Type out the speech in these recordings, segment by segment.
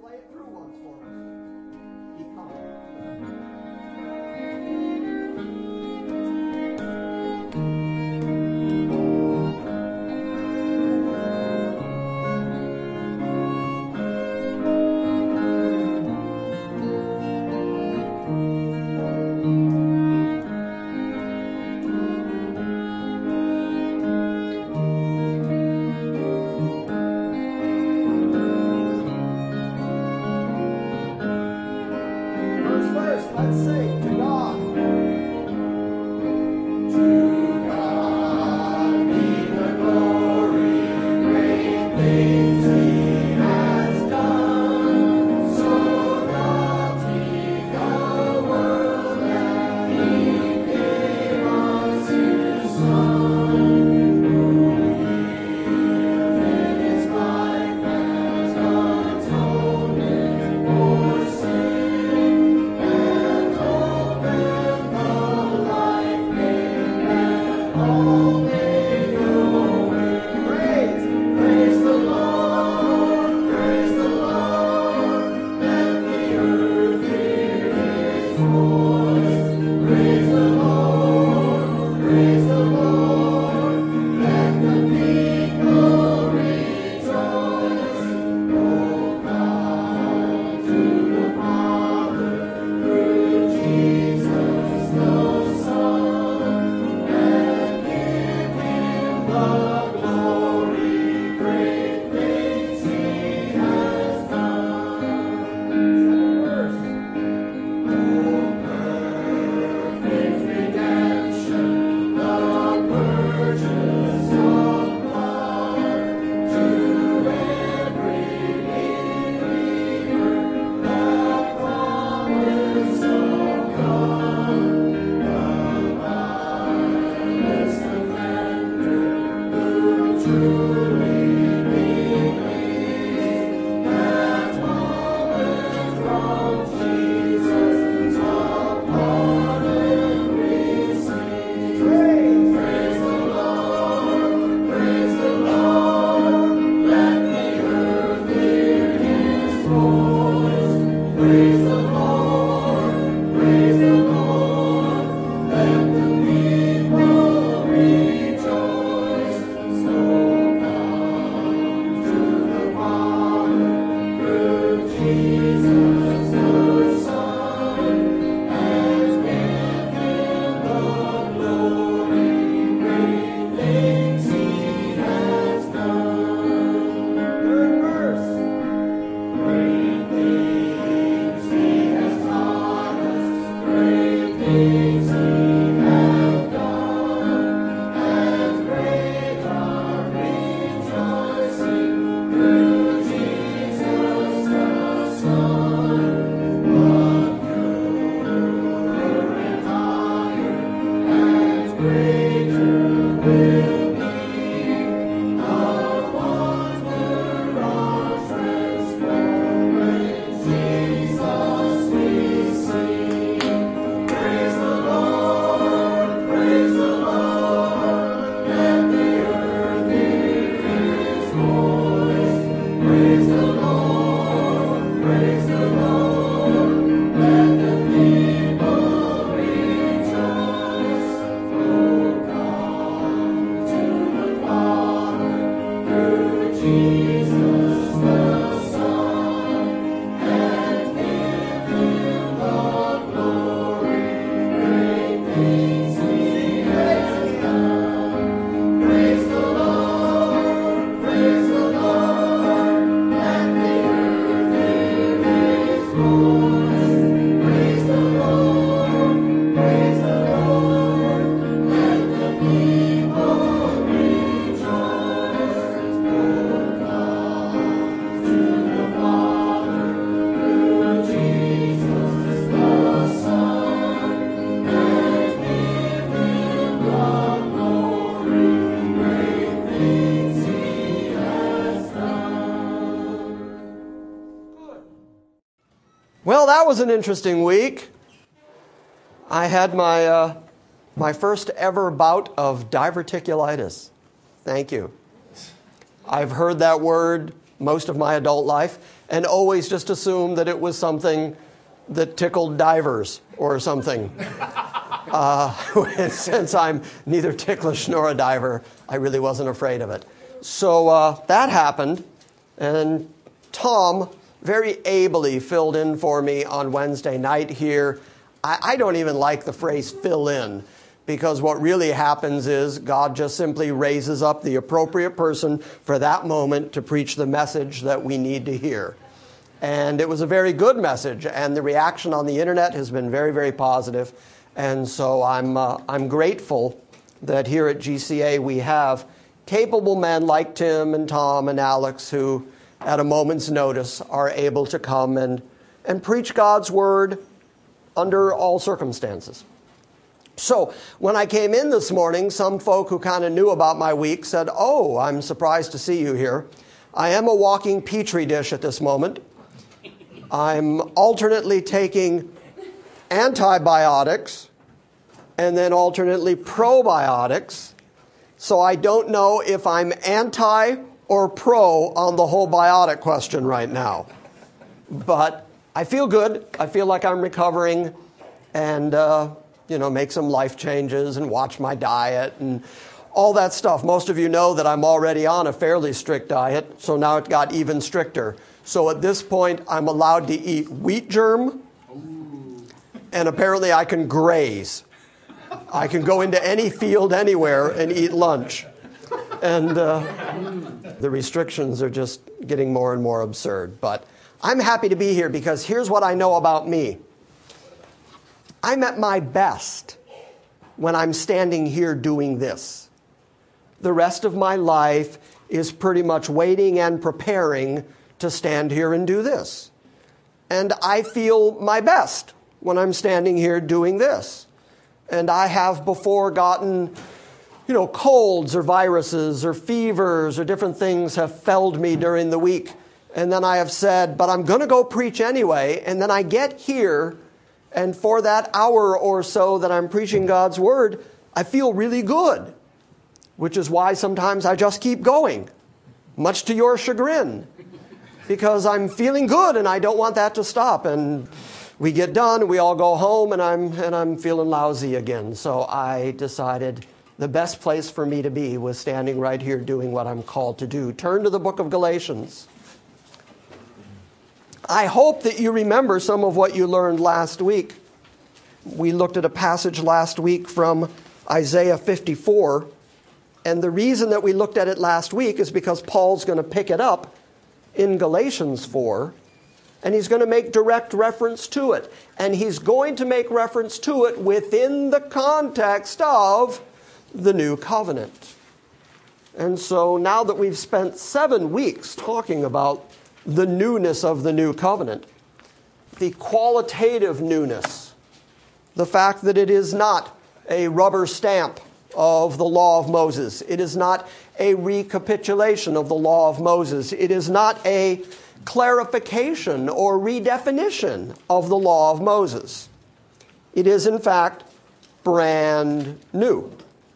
Well, that was an interesting week. I had my first ever bout of diverticulitis. Thank you. I've heard that word most of my adult life, and always just assumed that it was something that tickled divers or something. Since I'm neither ticklish nor a diver, I really wasn't afraid of it. So that happened, and Tom very ably filled in for me on Wednesday night here. I don't even like the phrase fill in, because what really happens is God just simply raises up the appropriate person for that moment to preach the message that we need to hear. And it was a very good message, and the reaction on the internet has been very, very positive. And so I'm grateful that here at GCA we have capable men like Tim and Tom and Alex who, at a moment's notice, are able to come and preach God's word under all circumstances. So when I came in this morning, some folk who kind of knew about my week said, "Oh, I'm surprised to see you here." I am a walking petri dish at this moment. I'm alternately taking antibiotics and then alternately probiotics. So I don't know if I'm anti or pro on the whole biotic question right now. But I feel good. I feel like I'm recovering and, make some life changes and watch my diet and all that stuff. Most of you know that I'm already on a fairly strict diet, so now it got even stricter. So at this point, I'm allowed to eat wheat germ, and apparently I can graze. I can go into any field anywhere and eat lunch. And the restrictions are just getting more and more absurd. But I'm happy to be here because here's what I know about me. I'm at my best when I'm standing here doing this. The rest of my life is pretty much waiting and preparing to stand here and do this. And I feel my best when I'm standing here doing this. And I have before gotten, colds or viruses or fevers or different things have felled me during the week. And then I have said, but I'm going to go preach anyway. And then I get here, and for that hour or so that I'm preaching God's word, I feel really good, which is why sometimes I just keep going, much to your chagrin, because I'm feeling good and I don't want that to stop. And we get done, we all go home, and I'm feeling lousy again. So I decided the best place for me to be was standing right here doing what I'm called to do. Turn to the book of Galatians. I hope that you remember some of what you learned last week. We looked at a passage last week from Isaiah 54, and the reason that we looked at it last week is because Paul's going to pick it up in Galatians 4, and he's going to make direct reference to it. And he's going to make reference to it within the context of the new covenant. And so now that we've spent 7 weeks talking about the newness of the new covenant, the qualitative newness, the fact that it is not a rubber stamp of the law of Moses. It is not a recapitulation of the law of Moses. It is not a clarification or redefinition of the law of Moses. It is, in fact, brand new.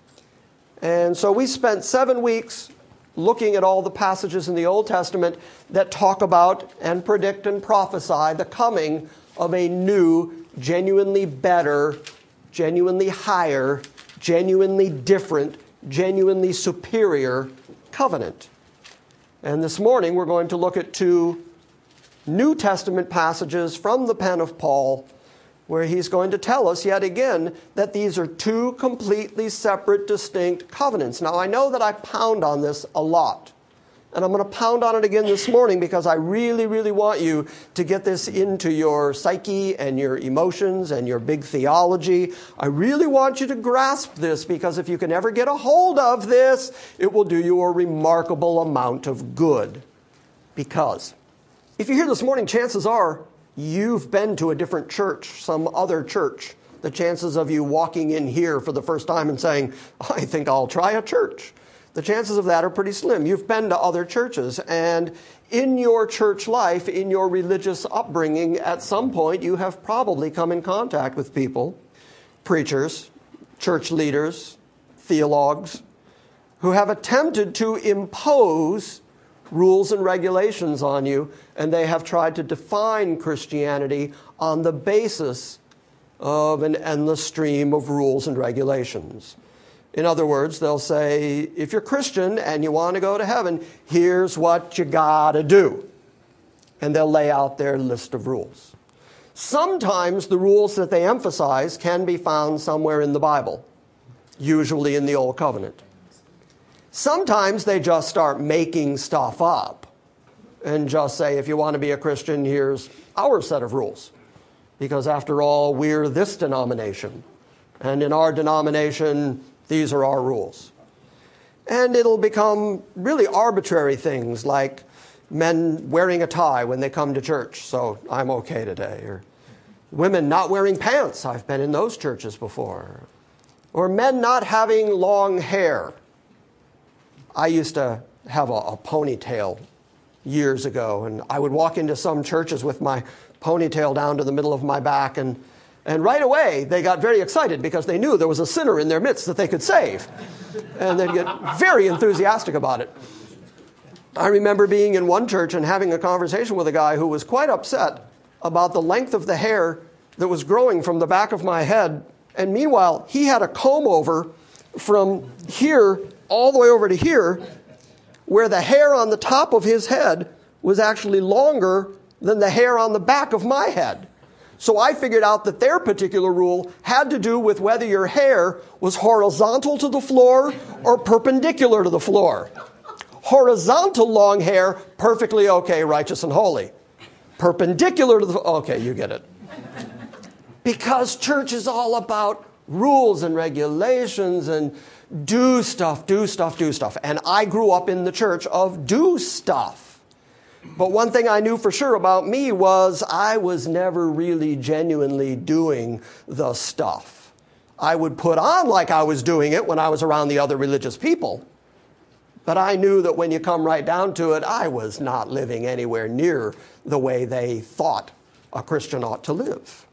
And so we spent 7 weeks looking at all the passages in the Old Testament that talk about and predict and prophesy the coming of a new, genuinely better, genuinely higher, genuinely different, genuinely superior covenant. And this morning we're going to look at 2 New Testament passages from the pen of Paul, where he's going to tell us yet again that these are 2 completely separate, distinct covenants. Now, I know that I pound on this a lot, and I'm going to pound on it again this morning because I really, really want you to get this into your psyche and your emotions and your big theology. I really want you to grasp this, because if you can ever get a hold of this, it will do you a remarkable amount of good. Because if you're here this morning, chances are you've been to a different church, some other church. The chances of you walking in here for the first time and saying, I think I'll try a church, the chances of that are pretty slim. You've been to other churches, and in your church life, in your religious upbringing, at some point you have probably come in contact with people, preachers, church leaders, theologues, who have attempted to impose rules and regulations on you, and they have tried to define Christianity on the basis of an endless stream of rules and regulations. In other words, they'll say, if you're Christian and you want to go to heaven, here's what you got to do. And they'll lay out their list of rules. Sometimes the rules that they emphasize can be found somewhere in the Bible, usually in the Old Covenant. Sometimes they just start making stuff up and just say, if you want to be a Christian, here's our set of rules. Because after all, we're this denomination. And in our denomination, these are our rules. And it'll become really arbitrary things like men wearing a tie when they come to church, so I'm okay today. Or women not wearing pants. I've been in those churches before. Or men not having long hair. I used to have a ponytail years ago, and I would walk into some churches with my ponytail down to the middle of my back, and right away they got very excited because they knew there was a sinner in their midst that they could save. And they'd get very enthusiastic about it. I remember being in one church and having a conversation with a guy who was quite upset about the length of the hair that was growing from the back of my head. And meanwhile, he had a comb over from here all the way over to here, where the hair on the top of his head was actually longer than the hair on the back of my head. So I figured out that their particular rule had to do with whether your hair was horizontal to the floor or perpendicular to the floor. Horizontal long hair, perfectly okay, righteous and holy. Perpendicular to the, okay, you get it. Because church is all about rules and regulations and do stuff, do stuff, do stuff. And I grew up in the church of do stuff. But one thing I knew for sure about me was I was never really genuinely doing the stuff. I would put on like I was doing it when I was around the other religious people. But I knew that when you come right down to it, I was not living anywhere near the way they thought a Christian ought to live.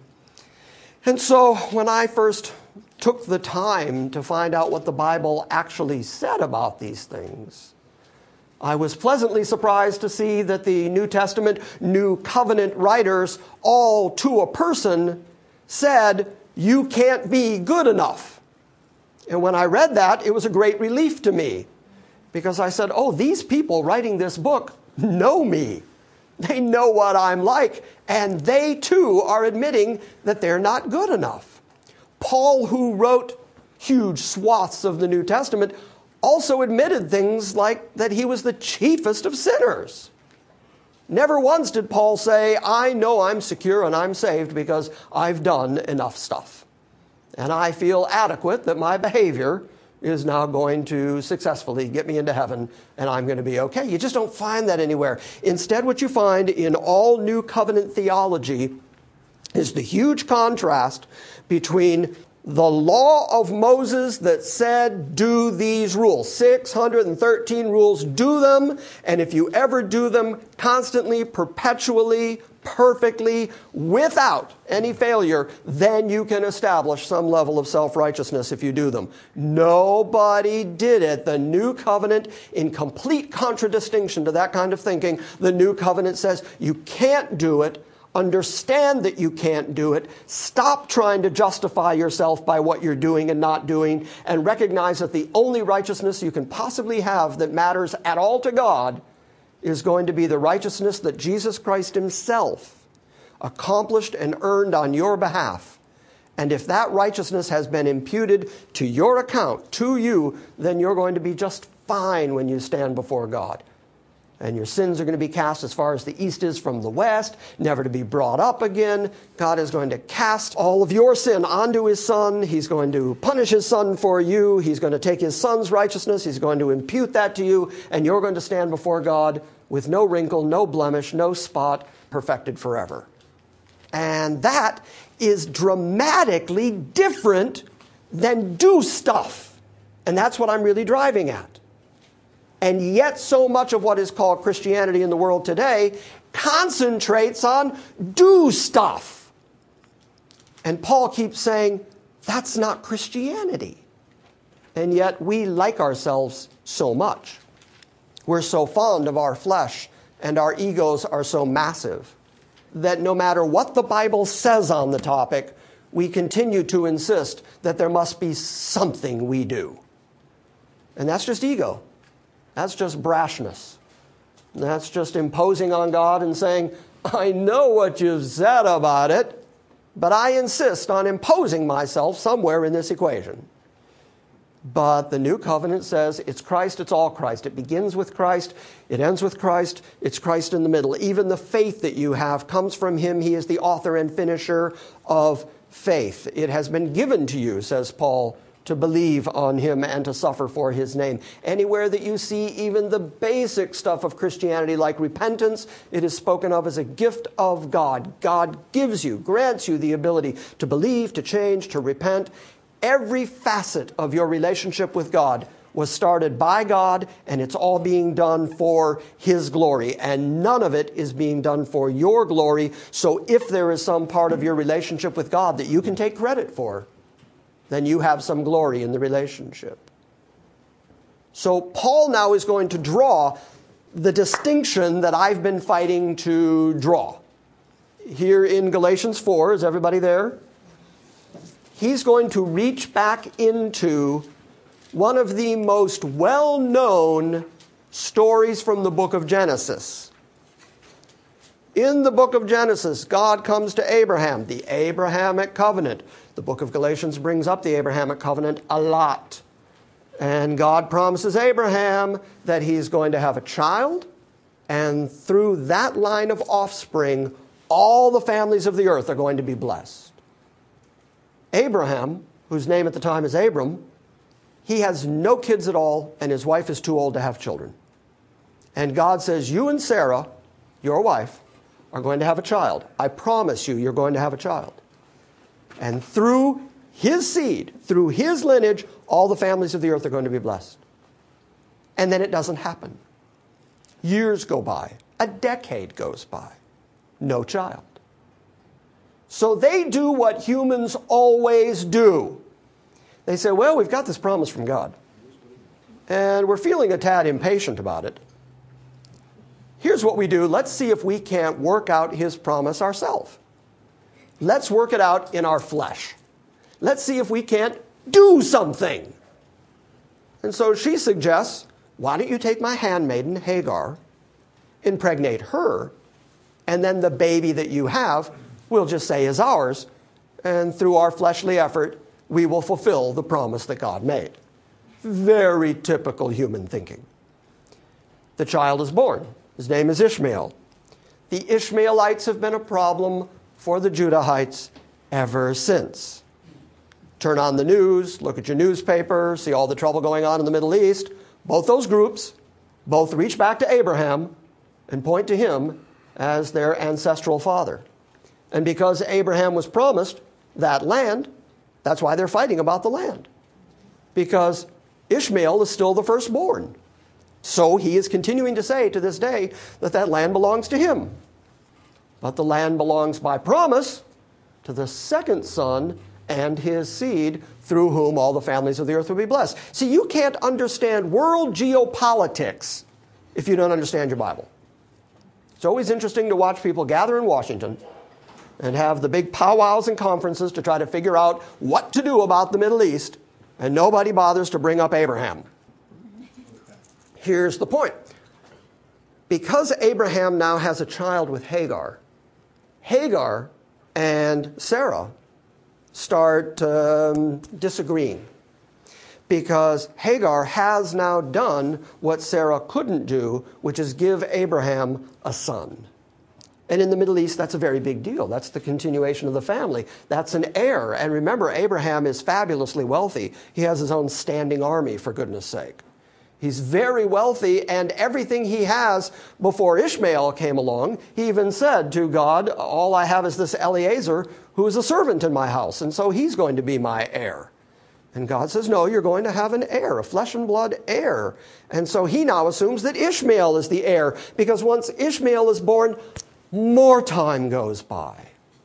And so when I first took the time to find out what the Bible actually said about these things, I was pleasantly surprised to see that the New Testament, New Covenant writers, all to a person, said, you can't be good enough. And when I read that, it was a great relief to me, because I said, oh, these people writing this book know me. They know what I'm like, and they too are admitting that they're not good enough. Paul, who wrote huge swaths of the New Testament, also admitted things like that he was the chiefest of sinners. Never once did Paul say, I know I'm secure and I'm saved because I've done enough stuff. And I feel adequate that my behavior is now going to successfully get me into heaven and I'm going to be okay. You just don't find that anywhere. Instead, what you find in all New Covenant theology is the huge contrast between the law of Moses that said, do these rules, 613 rules, do them, and if you ever do them constantly, perpetually, perfectly, without any failure, then you can establish some level of self-righteousness if you do them. Nobody did it. The New Covenant, in complete contradistinction to that kind of thinking, the New Covenant says you can't do it. Understand that you can't do it. Stop trying to justify yourself by what you're doing and not doing, and recognize that the only righteousness you can possibly have that matters at all to God is going to be the righteousness that Jesus Christ himself accomplished and earned on your behalf. And if that righteousness has been imputed to your account, to you, then you're going to be just fine when you stand before God. And your sins are going to be cast as far as the east is from the west, never to be brought up again. God is going to cast all of your sin onto his Son. He's going to punish his Son for you. He's going to take his Son's righteousness. He's going to impute that to you. And you're going to stand before God with no wrinkle, no blemish, no spot, perfected forever. And that is dramatically different than do stuff. And that's what I'm really driving at. And yet so much of what is called Christianity in the world today concentrates on do stuff. And Paul keeps saying, that's not Christianity. And yet we like ourselves so much. We're so fond of our flesh and our egos are so massive that no matter what the Bible says on the topic, we continue to insist that there must be something we do. And that's just ego. That's just brashness. That's just imposing on God and saying, I know what you've said about it, but I insist on imposing myself somewhere in this equation. But the new covenant says it's Christ, it's all Christ. It begins with Christ, it ends with Christ, it's Christ in the middle. Even the faith that you have comes from him. He is the author and finisher of faith. It has been given to you, says Paul, to believe on him and to suffer for his name. Anywhere that you see even the basic stuff of Christianity like repentance, it is spoken of as a gift of God. God gives you, grants you the ability to believe, to change, to repent. Every facet of your relationship with God was started by God, and it's all being done for his glory. And none of it is being done for your glory. So if there is some part of your relationship with God that you can take credit for, then you have some glory in the relationship. So Paul now is going to draw the distinction that I've been fighting to draw. Here in Galatians 4, is everybody there? He's going to reach back into one of the most well-known stories from the book of Genesis. In the book of Genesis, God comes to Abraham, the Abrahamic covenant. The book of Galatians brings up the Abrahamic covenant a lot. And God promises Abraham that he's going to have a child, and through that line of offspring, all the families of the earth are going to be blessed. Abraham, whose name at the time is Abram, he has no kids at all, and his wife is too old to have children. And God says, you and Sarah, your wife, are going to have a child. I promise you, you're going to have a child. And through his seed, through his lineage, all the families of the earth are going to be blessed. And then it doesn't happen. Years go by. A decade goes by. No child. So they do what humans always do. They say, well, we've got this promise from God, and we're feeling a tad impatient about it. Here's what we do. Let's see if we can't work out his promise ourselves. Let's work it out in our flesh. Let's see if we can't do something. And so she suggests, why don't you take my handmaiden, Hagar, impregnate her, and then the baby that you have, we'll just say is ours, and through our fleshly effort, we will fulfill the promise that God made. Very typical human thinking. The child is born. His name is Ishmael. The Ishmaelites have been a problem for the Judahites ever since. Turn on the news, look at your newspaper, see all the trouble going on in the Middle East. Both those groups, both reach back to Abraham and point to him as their ancestral father. And because Abraham was promised that land, that's why they're fighting about the land. Because Ishmael is still the firstborn. So he is continuing to say to this day that that land belongs to him. But the land belongs by promise to the second son and his seed, through whom all the families of the earth will be blessed. See, you can't understand world geopolitics if you don't understand your Bible. It's always interesting to watch people gather in Washington and have the big powwows and conferences to try to figure out what to do about the Middle East, and nobody bothers to bring up Abraham. Here's the point. Because Abraham now has a child with Hagar, Hagar and Sarah start disagreeing. Because Hagar has now done what Sarah couldn't do, which is give Abraham a son. And in the Middle East, that's a very big deal. That's the continuation of the family. That's an heir. And remember, Abraham is fabulously wealthy. He has his own standing army, for goodness sake. He's very wealthy, and everything he has before Ishmael came along, he even said to God, all I have is this Eliezer, who is a servant in my house, and so he's going to be my heir. And God says, no, you're going to have an heir, a flesh and blood heir. And so he now assumes that Ishmael is the heir, because once Ishmael is born, more time goes by.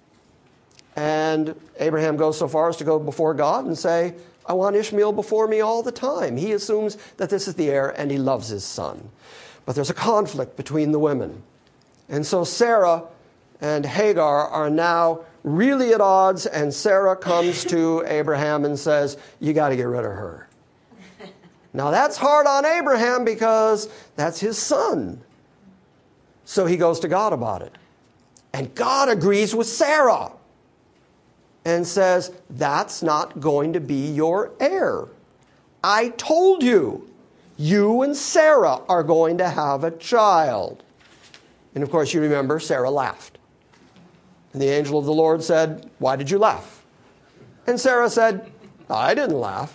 And Abraham goes so far as to go before God and say, I want Ishmael before me all the time. He assumes that this is the heir, and he loves his son. But there's a conflict between the women. And so Sarah and Hagar are now really at odds, and Sarah comes to Abraham and says, you got to get rid of her. Now that's hard on Abraham because that's his son. So he goes to God about it. And God agrees with Sarah and says, that's not going to be your heir. I told you, you and Sarah are going to have a child. And of course, you remember, Sarah laughed. And the angel of the Lord said, why did you laugh? And Sarah said, I didn't laugh.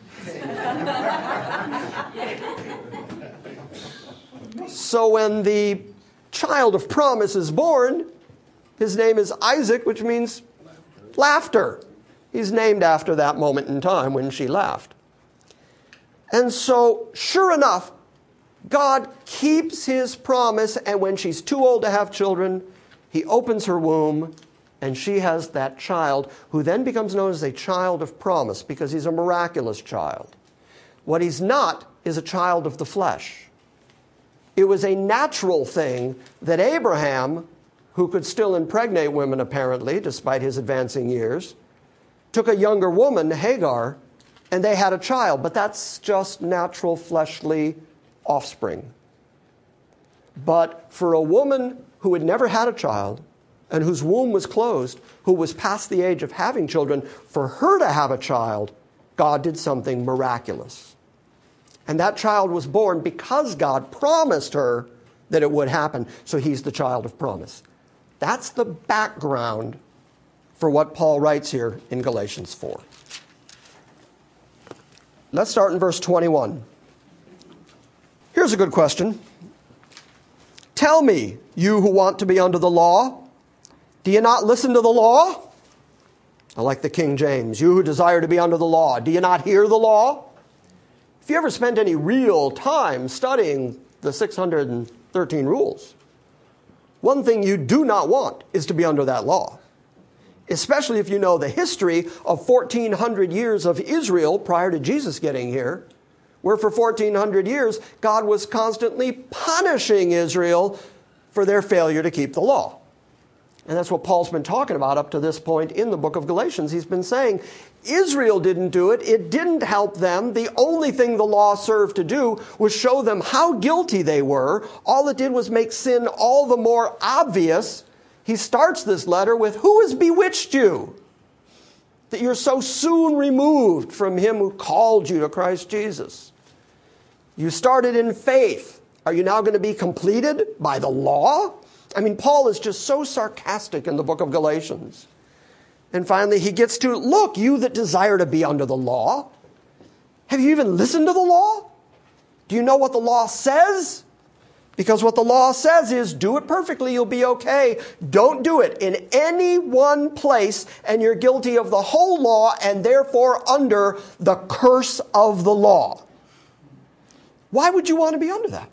So when the child of promise is born, his name is Isaac, which means laughter. He's named after that moment in time when she laughed. And so, sure enough, God keeps his promise, and when she's too old to have children, he opens her womb, and she has that child, who then becomes known as a child of promise, because he's a miraculous child. What he's not is a child of the flesh. It was a natural thing that Abraham, who could still impregnate women apparently, despite his advancing years, took a younger woman, Hagar, and they had a child. But that's just natural fleshly offspring. But for a woman who had never had a child and whose womb was closed, who was past the age of having children, for her to have a child, God did something miraculous. And that child was born because God promised her that it would happen. So he's the child of promise. That's the background for what Paul writes here in Galatians 4. Let's start in verse 21. Here's a good question. Tell me, you who want to be under the law, do you not listen to the law? I like the King James. You who desire to be under the law, do you not hear the law? If you ever spent any real time studying the 613 rules, one thing you do not want is to be under that law, especially if you know the history of 1,400 years of Israel prior to Jesus getting here, where for 1,400 years, God was constantly punishing Israel for their failure to keep the law. And that's what Paul's been talking about up to this point in the book of Galatians. He's been saying, Israel didn't do it. It didn't help them. The only thing the law served to do was show them how guilty they were. All it did was make sin all the more obvious. He starts this letter with, who has bewitched you that you're so soon removed from him who called you to Christ Jesus? You started in faith. Are you now going to be completed by the law? I mean, Paul is just so sarcastic in the book of Galatians. And finally, he gets to, look, you that desire to be under the law, have you even listened to the law? Do you know what the law says? Because what the law says is, do it perfectly, you'll be okay. Don't do it in any one place, and you're guilty of the whole law, and therefore under the curse of the law. Why would you want to be under that?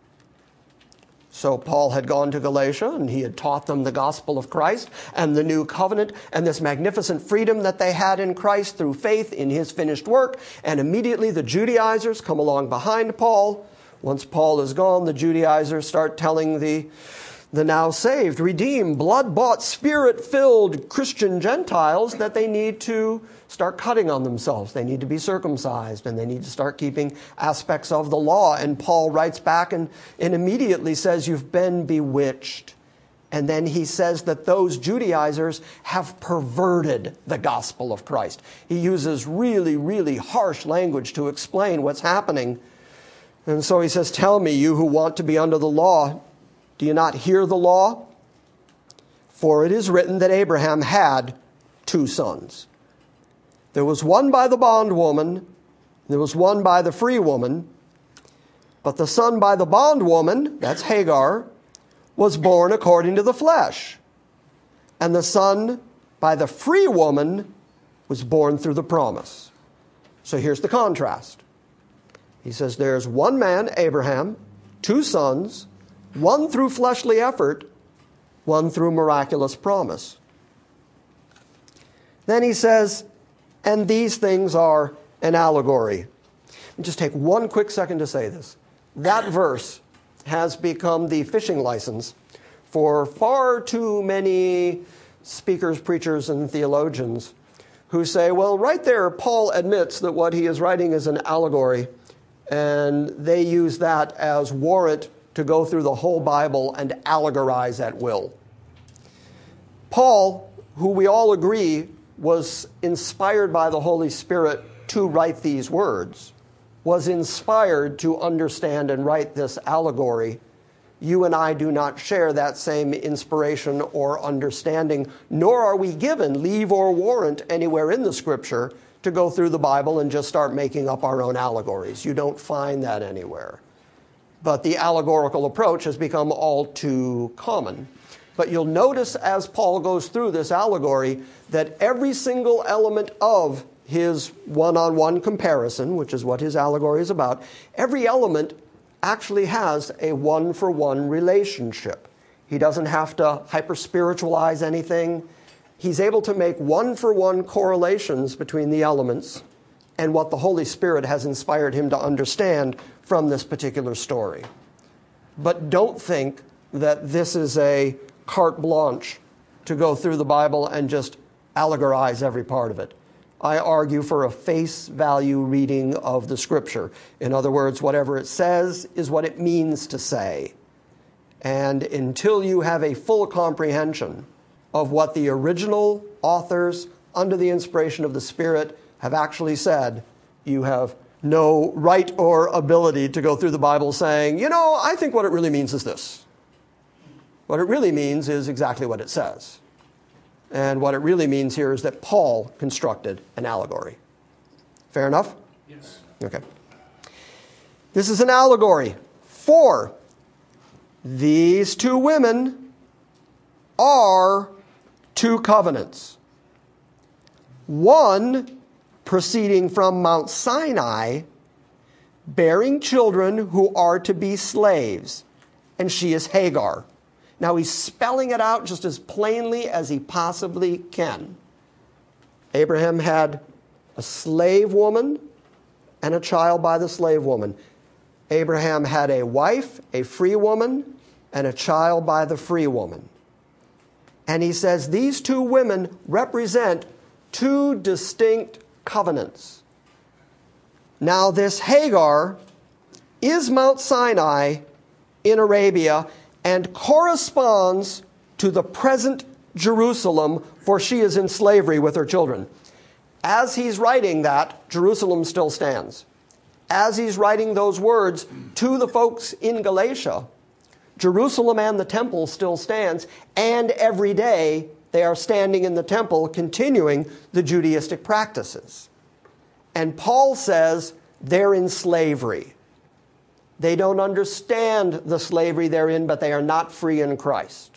So Paul had gone to Galatia, and he had taught them the gospel of Christ and the new covenant and this magnificent freedom that they had in Christ through faith in his finished work. And immediately the Judaizers come along behind Paul. Once Paul is gone, the Judaizers start telling the now saved, redeemed, blood-bought, spirit-filled Christian Gentiles that they need to start cutting on themselves. They need to be circumcised, and they need to start keeping aspects of the law. And Paul writes back and immediately says, you've been bewitched. And then he says that those Judaizers have perverted the gospel of Christ. He uses really, really harsh language to explain what's happening. And so he says, tell me, you who want to be under the law, do you not hear the law? For it is written that Abraham had 2 sons. There was one by the bondwoman, there was one by the free woman. But the son by the bondwoman, that's Hagar, was born according to the flesh. And the son by the free woman was born through the promise. So here's the contrast. He says there's one man, Abraham, 2 sons, one through fleshly effort, one through miraculous promise. Then he says, and these things are an allegory. Just take one quick second to say this. That verse, has become the fishing license for far too many speakers, preachers, and theologians who say, well, right there, Paul admits that what he is writing is an allegory, and they use that as warrant to go through the whole Bible and allegorize at will. Paul, who we all agree was inspired by the Holy Spirit to write these words, was inspired to understand and write this allegory. You and I do not share that same inspiration or understanding, nor are we given leave or warrant anywhere in the Scripture to go through the Bible and just start making up our own allegories. You don't find that anywhere. But the allegorical approach has become all too common. But you'll notice as Paul goes through this allegory that every single element of his one-on-one comparison, which is what his allegory is about, every element actually has a one-for-one relationship. He doesn't have to hyper-spiritualize anything. He's able to make one-for-one correlations between the elements and what the Holy Spirit has inspired him to understand from this particular story. But don't think that this is a carte blanche to go through the Bible and just allegorize every part of it. I argue for a face value reading of the Scripture. In other words, whatever it says is what it means to say. And until you have a full comprehension of what the original authors, under the inspiration of the Spirit, have actually said, you have no right or ability to go through the Bible saying, I think what it really means is this. What it really means is exactly what it says. And what it really means here is that Paul constructed an allegory. Fair enough? Yes. Okay. This is an allegory for these two women are two covenants. One proceeding from Mount Sinai, bearing children who are to be slaves, and she is Hagar. Now he's spelling it out just as plainly as he possibly can. Abraham had a slave woman and a child by the slave woman. Abraham had a wife, a free woman, and a child by the free woman. And he says these two women represent two distinct covenants. Now this Hagar is Mount Sinai in Arabia and corresponds to the present Jerusalem, for she is in slavery with her children. As he's writing that, Jerusalem still stands. As he's writing those words to the folks in Galatia, Jerusalem and the temple still stands, and every day they are standing in the temple continuing the Judaistic practices. And Paul says they're in slavery. They don't understand the slavery they're in, but they are not free in Christ.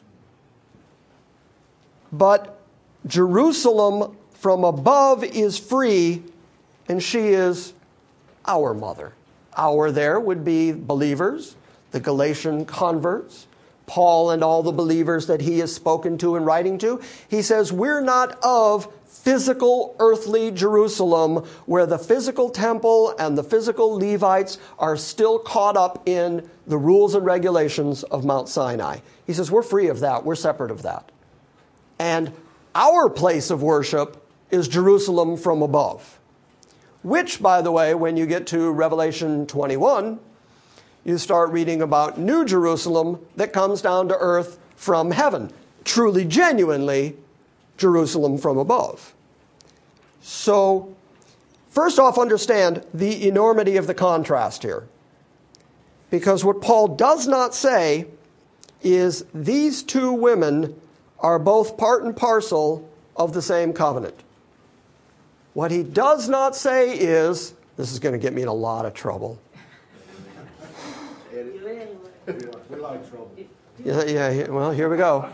But Jerusalem from above is free, and she is our mother. Our there would be believers, the Galatian converts, Paul and all the believers that he has spoken to and writing to. He says, we're not of physical earthly Jerusalem where the physical temple and the physical Levites are still caught up in the rules and regulations of Mount Sinai. He says, we're free of that. We're separate of that. And our place of worship is Jerusalem from above, which, by the way, when you get to Revelation 21, you start reading about New Jerusalem that comes down to earth from heaven. Truly, genuinely, Jerusalem from above. So, first off, understand the enormity of the contrast here. Because what Paul does not say is these two women are both part and parcel of the same covenant. What he does not say is, this is going to get me in a lot of trouble. We like trouble. Yeah, well, here we go.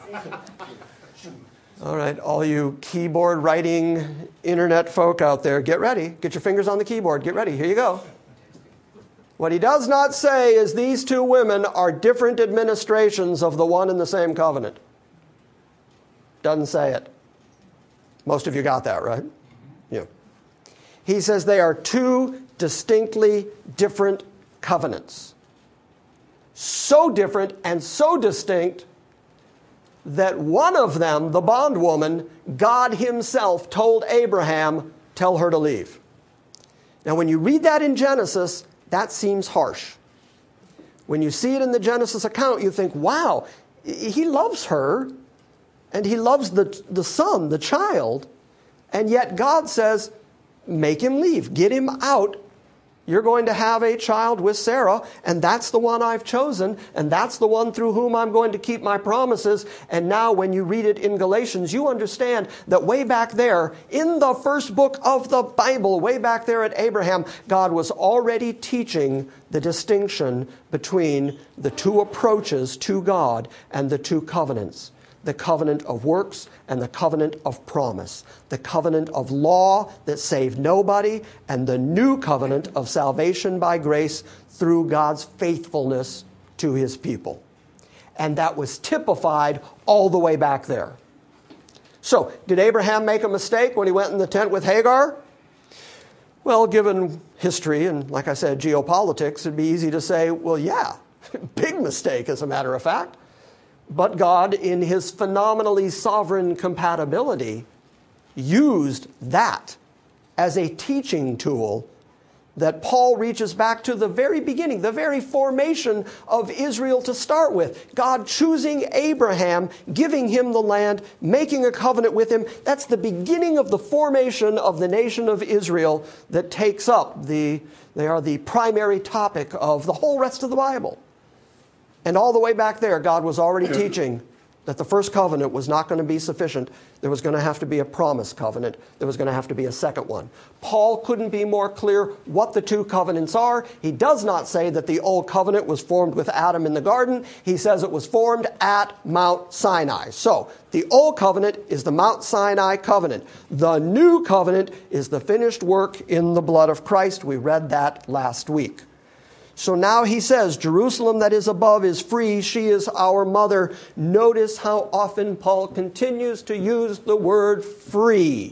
All right, all you keyboard writing internet folk out there, get ready. Get your fingers on the keyboard. Get ready. Here you go. What he does not say is these two women are different administrations of the one and the same covenant. Doesn't say it. Most of you got that, right? Yeah. He says they are two distinctly different covenants. so different and so distinct that one of them, the bondwoman, God himself told Abraham, tell her to leave. Now, when you read that in Genesis, that seems harsh. When you see it in the Genesis account, you think, wow, he loves her, and he loves the son, the child, and yet God says, make him leave, get him out. You're going to have a child with Sarah, and that's the one I've chosen, and that's the one through whom I'm going to keep my promises. And now when you read it in Galatians, you understand that way back there, in the first book of the Bible, way back there at Abraham, God was already teaching the distinction between the two approaches to God and the two covenants. The covenant of works and the covenant of promise. The covenant of law that saved nobody, and the new covenant of salvation by grace through God's faithfulness to his people. And that was typified all the way back there. So, did Abraham make a mistake when he went in the tent with Hagar? Well, given history and, like I said, geopolitics, it'd be easy to say, well, yeah, big mistake, as a matter of fact. But God, in his phenomenally sovereign compatibility, used that as a teaching tool that Paul reaches back to the very beginning, the very formation of Israel to start with. God choosing Abraham, giving him the land, making a covenant with him. That's the beginning of the formation of the nation of Israel that takes up they are the primary topic of the whole rest of the Bible. And all the way back there, God was already teaching that the first covenant was not going to be sufficient. There was going to have to be a promise covenant. There was going to have to be a second one. Paul couldn't be more clear what the two covenants are. He does not say that the old covenant was formed with Adam in the garden. He says it was formed at Mount Sinai. So, the old covenant is the Mount Sinai covenant. The new covenant is the finished work in the blood of Christ. We read that last week. So now he says, Jerusalem that is above is free. She is our mother. Notice how often Paul continues to use the word free.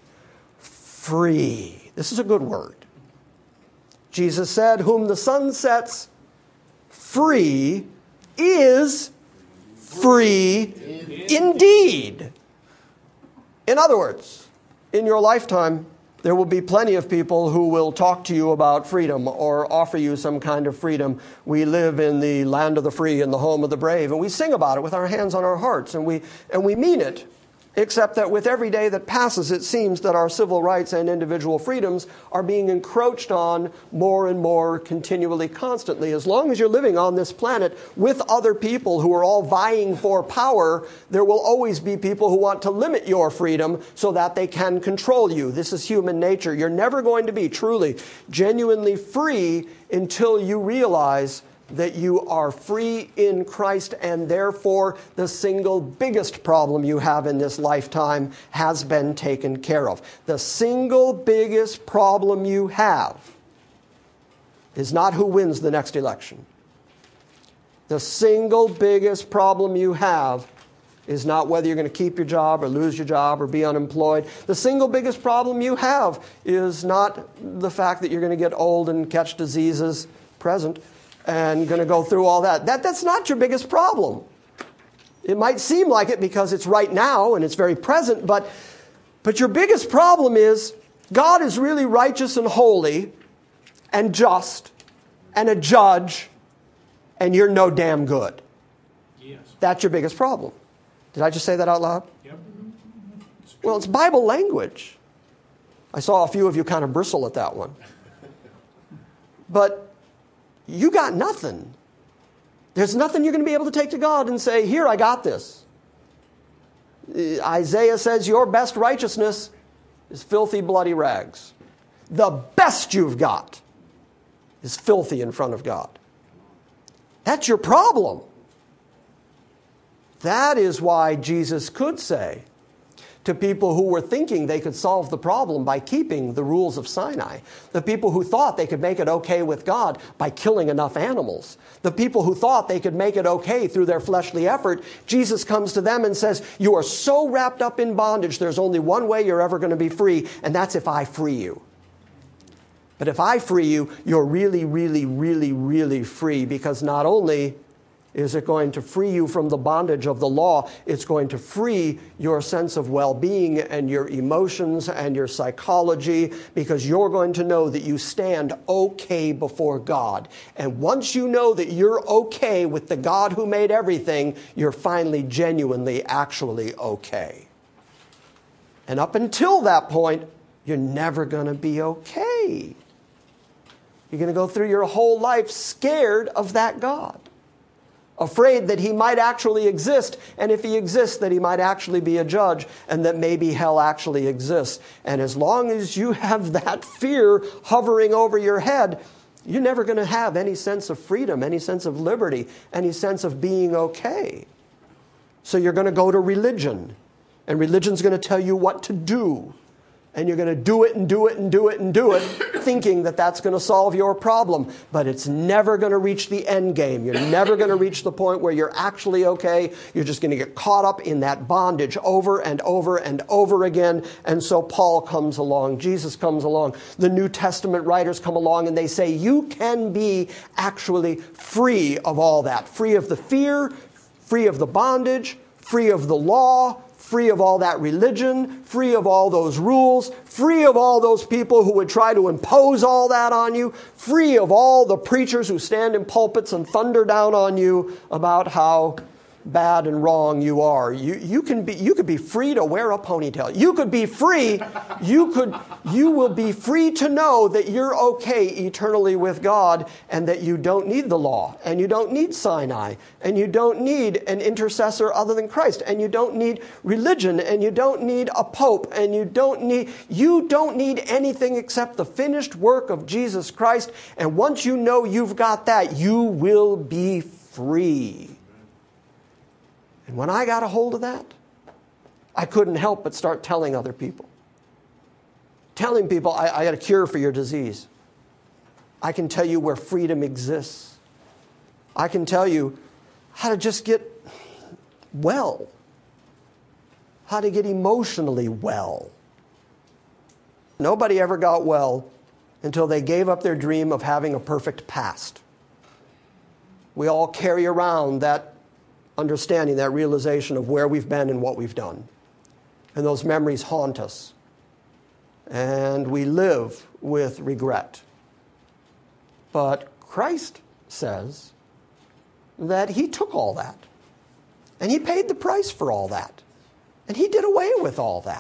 Free. This is a good word. Jesus said, whom the Son sets free is free indeed. In other words, in your lifetime, there will be plenty of people who will talk to you about freedom or offer you some kind of freedom. We live in the land of the free and the home of the brave, and we sing about it with our hands on our hearts, and we mean it. Except that with every day that passes, it seems that our civil rights and individual freedoms are being encroached on more and more continually, constantly. As long as you're living on this planet with other people who are all vying for power, there will always be people who want to limit your freedom so that they can control you. This is human nature. You're never going to be truly, genuinely free until you realize that you are free in Christ, and therefore the single biggest problem you have in this lifetime has been taken care of. The single biggest problem you have is not who wins the next election. The single biggest problem you have is not whether you're going to keep your job or lose your job or be unemployed. The single biggest problem you have is not the fact that you're going to get old and catch diseases, present, and going to go through all that. That's not your biggest problem. It might seem like it because it's right now and it's very present, but your biggest problem is God is really righteous and holy and just and a judge, and you're no damn good. Yes. That's your biggest problem. Did I just say that out loud? Yep. Well, it's Bible language. I saw a few of you kind of bristle at that one. But you got nothing. There's nothing you're going to be able to take to God and say, here, I got this. Isaiah says your best righteousness is filthy, bloody rags. The best you've got is filthy in front of God. That's your problem. That is why Jesus could say to people who were thinking they could solve the problem by keeping the rules of Sinai, the people who thought they could make it okay with God by killing enough animals, the people who thought they could make it okay through their fleshly effort, Jesus comes to them and says, you are so wrapped up in bondage, there's only one way you're ever going to be free, and that's if I free you. But if I free you, you're really, really, really, really free, because not only is it going to free you from the bondage of the law, it's going to free your sense of well-being and your emotions and your psychology, because you're going to know that you stand okay before God. And once you know that you're okay with the God who made everything, you're finally genuinely actually okay. And up until that point, you're never going to be okay. You're going to go through your whole life scared of that God, afraid that he might actually exist, and if he exists, that he might actually be a judge, and that maybe hell actually exists. And as long as you have that fear hovering over your head, you're never going to have any sense of freedom, any sense of liberty, any sense of being okay. So you're going to go to religion, and religion's going to tell you what to do. And you're going to do it and do it and do it and do it, thinking that that's going to solve your problem. But it's never going to reach the end game. You're never going to reach the point where you're actually okay. You're just going to get caught up in that bondage over and over and over again. And so Paul comes along, Jesus comes along, the New Testament writers come along, and they say, you can be actually free of all that. Free of the fear, free of the bondage, free of the law, free of all that religion, free of all those rules, free of all those people who would try to impose all that on you, free of all the preachers who stand in pulpits and thunder down on you about how bad and wrong you are. You could be free to wear a ponytail. You could be free. You will be free to know that you're okay eternally with God, and that you don't need the law, and you don't need Sinai, and you don't need an intercessor other than Christ, and you don't need religion, and you don't need a pope, and you don't need anything except the finished work of Jesus Christ. And once you know you've got that, you will be free. And when I got a hold of that, I couldn't help but start telling other people. Telling people, I got a cure for your disease. I can tell you where freedom exists. I can tell you how to just get well. How to get emotionally well. Nobody ever got well until they gave up their dream of having a perfect past. We all carry around that understanding, that realization of where we've been and what we've done. And those memories haunt us. And we live with regret. But Christ says that he took all that. And he paid the price for all that. And he did away with all that.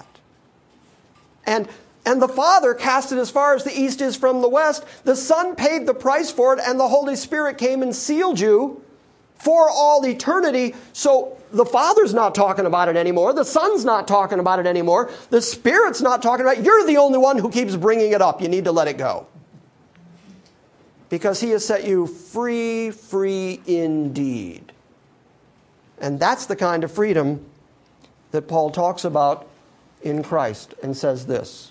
And the Father cast it as far as the east is from the west. The Son paid the price for it, and the Holy Spirit came and sealed you for all eternity. So the Father's not talking about it anymore. The Son's not talking about it anymore. The Spirit's not talking about it. You're the only one who keeps bringing it up. You need to let it go. Because he has set you free, free indeed. And that's the kind of freedom that Paul talks about in Christ, and says this.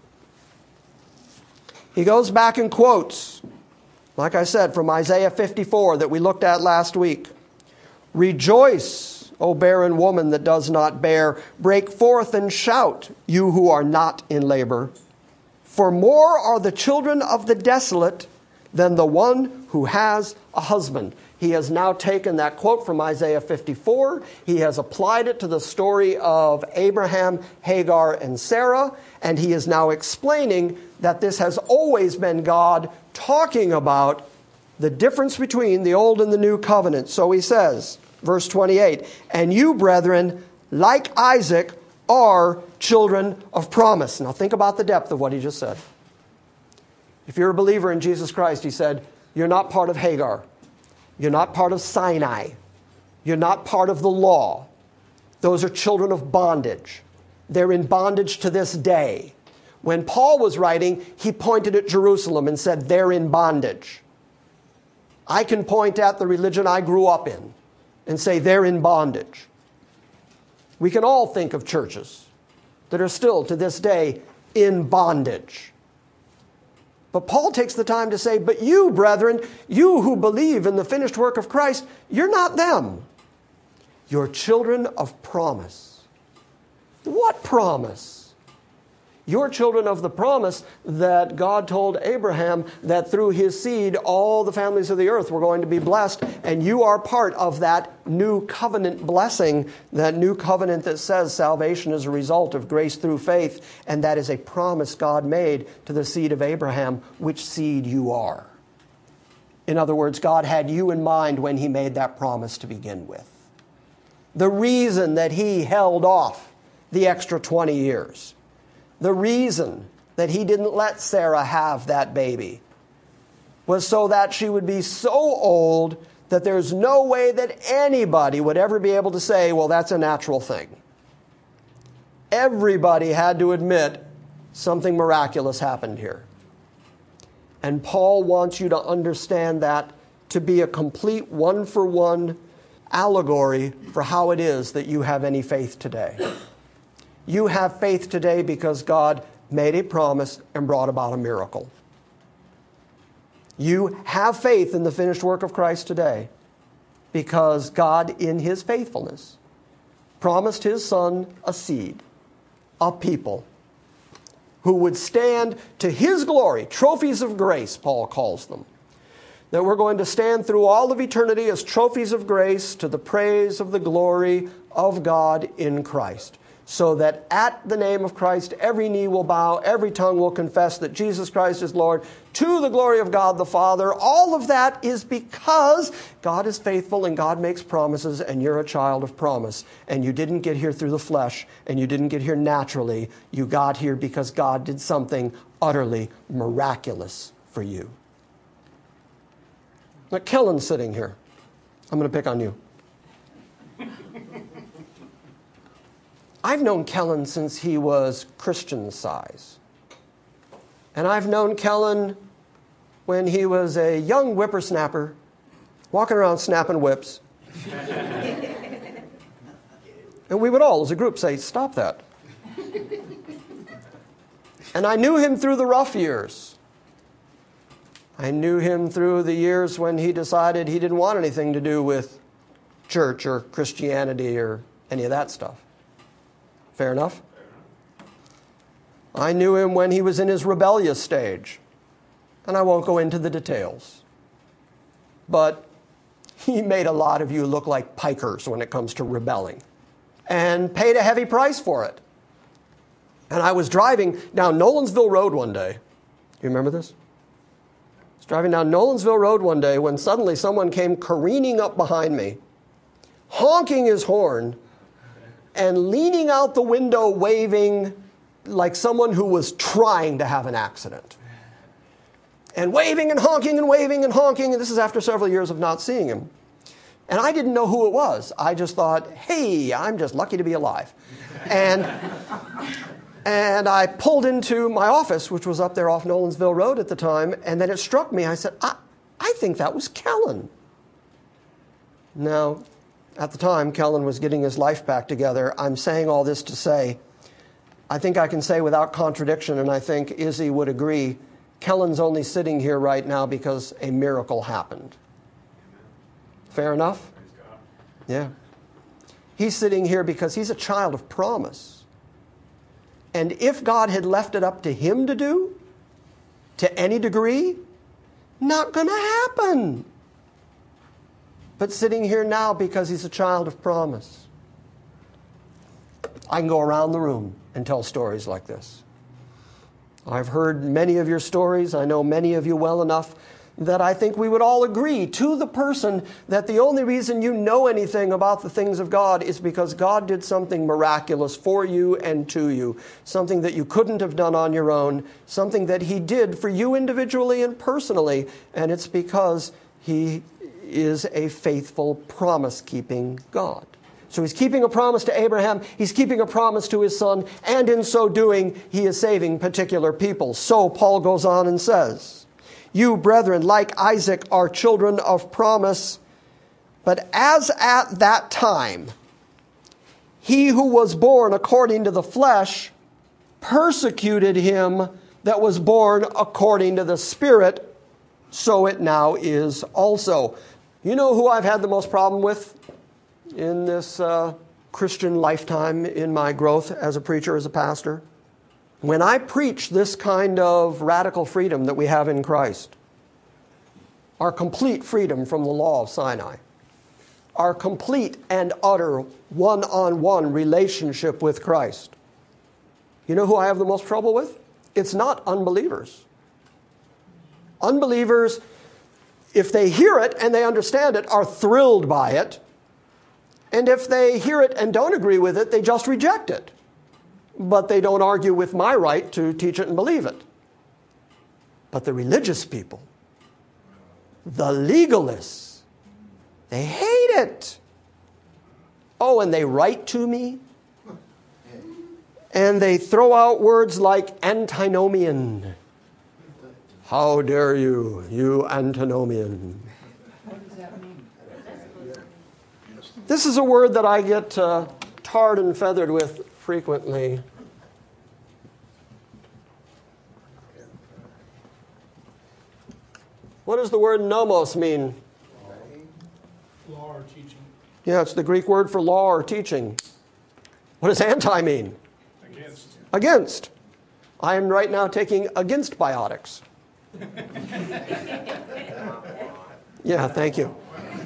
He goes back and quotes, like I said, from Isaiah 54 that we looked at last week. Rejoice, O barren woman that does not bear. Break forth and shout, you who are not in labor. For more are the children of the desolate than the one who has a husband. He has now taken that quote from Isaiah 54. He has applied it to the story of Abraham, Hagar, and Sarah. And he is now explaining that this has always been God talking about the difference between the old and the new covenant. So he says, verse 28, and you, brethren, like Isaac, are children of promise. Now think about the depth of what he just said. If you're a believer in Jesus Christ, he said, you're not part of Hagar. You're not part of Sinai. You're not part of the law. Those are children of bondage. They're in bondage to this day. When Paul was writing, he pointed at Jerusalem and said, they're in bondage. I can point at the religion I grew up in and say they're in bondage. We can all think of churches that are still to this day in bondage. But Paul takes the time to say, but you, brethren, you who believe in the finished work of Christ, you're not them. You're children of promise. What promise? You're children of the promise that God told Abraham that through his seed all the families of the earth were going to be blessed, and you are part of that new covenant blessing, that new covenant that says salvation is a result of grace through faith, and that is a promise God made to the seed of Abraham, which seed you are. In other words, God had you in mind when he made that promise to begin with. The reason that he held off the extra 20 years, the reason that he didn't let Sarah have that baby, was so that she would be so old that there's no way that anybody would ever be able to say, well, that's a natural thing. Everybody had to admit something miraculous happened here. And Paul wants you to understand that to be a complete one-for-one allegory for how it is that you have any faith today. You have faith today because God made a promise and brought about a miracle. You have faith in the finished work of Christ today because God, in his faithfulness, promised his Son a seed, a people, who would stand to his glory, trophies of grace, Paul calls them. That we're going to stand through all of eternity as trophies of grace to the praise of the glory of God in Christ. So that at the name of Christ, every knee will bow, every tongue will confess that Jesus Christ is Lord, to the glory of God the Father. All of that is because God is faithful and God makes promises, and you're a child of promise. And you didn't get here through the flesh, and you didn't get here naturally. You got here because God did something utterly miraculous for you. Now, Kellen's sitting here. I'm going to pick on you. I've known Kellen since he was Christian size. And I've known Kellen when he was a young whippersnapper, walking around snapping whips. And we would all, as a group, say, stop that. And I knew him through the rough years. I knew him through the years when he decided he didn't want anything to do with church or Christianity or any of that stuff. Fair enough? I knew him when he was in his rebellious stage. And I won't go into the details. But he made a lot of you look like pikers when it comes to rebelling. And paid a heavy price for it. And I was driving down Nolensville Road one day. You remember this? I was driving down Nolensville Road one day when suddenly someone came careening up behind me, honking his horn, and leaning out the window waving like someone who was trying to have an accident. And waving and honking and waving and honking. And this is after several years of not seeing him. And I didn't know who it was. I just thought, hey, I'm just lucky to be alive. And I pulled into my office, which was up there off Nolensville Road at the time. And then it struck me. I said, I think that was Kellen. Now, at the time, Kellen was getting his life back together. I'm saying all this to say, I think I can say without contradiction, and I think Izzy would agree, Kellen's only sitting here right now because a miracle happened. Fair enough? Yeah. He's sitting here because he's a child of promise. And if God had left it up to him to do, to any degree, not going to happen. But sitting here now because he's a child of promise. I can go around the room and tell stories like this. I've heard many of your stories. I know many of you well enough that I think we would all agree to the person that the only reason you know anything about the things of God is because God did something miraculous for you and to you, something that you couldn't have done on your own, something that he did for you individually and personally, and it's because he is a faithful, promise-keeping God. So he's keeping a promise to Abraham, he's keeping a promise to his son, and in so doing, he is saving particular people. So Paul goes on and says, you, brethren, like Isaac, are children of promise, but as at that time, he who was born according to the flesh persecuted him that was born according to the Spirit, so it now is also. You know who I've had the most problem with in this Christian lifetime, in my growth as a preacher, as a pastor? When I preach this kind of radical freedom that we have in Christ, our complete freedom from the law of Sinai, our complete and utter one-on-one relationship with Christ, you know who I have the most trouble with? It's not unbelievers. Unbelievers, if they hear it and they understand it, are thrilled by it. And if they hear it and don't agree with it, they just reject it. But they don't argue with my right to teach it and believe it. But the religious people, the legalists, they hate it. Oh, and they write to me. And they throw out words like antinomian. How dare you, you antinomian. What does that mean? This is a word that I get tarred and feathered with frequently. What does the word nomos mean? Law or teaching. Yeah, it's the Greek word for law or teaching. What does anti mean? Against. Against. I am right now taking against biotics. Yeah, thank you.